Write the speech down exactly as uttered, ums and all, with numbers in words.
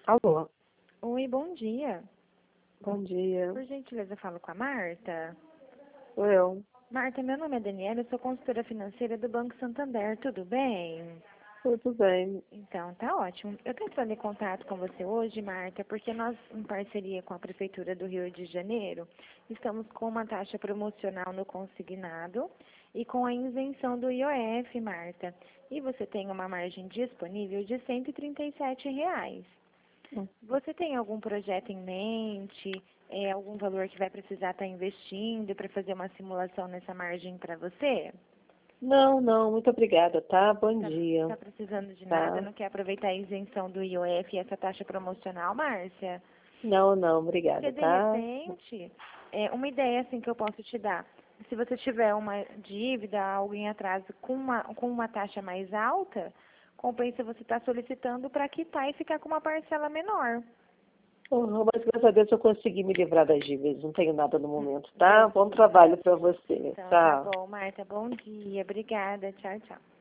Alô, Oi, bom dia. bom dia. Por gentileza, eu falo com a Marta. Sou eu. Marta, meu nome é Daniela, eu sou consultora financeira do Banco Santander, tudo bem? Tudo bem. Então, tá ótimo. Eu tô entrando em contato com você hoje, Marta, porque nós, em parceria com a Prefeitura do Rio de Janeiro, estamos com uma taxa promocional no consignado e com a isenção do I O F, Marta. E você tem uma margem disponível de cento e trinta e sete reais. Você tem algum projeto em mente, é, algum valor que vai precisar estar investindo para fazer uma simulação nessa margem para você? Não, não, muito obrigada, tá? Bom Tá, dia, tá precisando de nada? tá? Não quer aproveitar a isenção do I O F e essa taxa promocional, Márcia? Não, não, Porque obrigada, de tá? repente, é, uma ideia assim que eu posso te dar, se você tiver uma dívida, algo em atraso com uma, com uma taxa mais alta, compensa você estar solicitando para quitar e ficar com uma parcela menor. Oh, mas graças a Deus eu consegui me livrar das dívidas, não tenho nada no momento, tá? Graças Bom a Deus. trabalho pra você, Então, tá tá? bom, Marta. Bom dia. Obrigada. Tchau, tchau.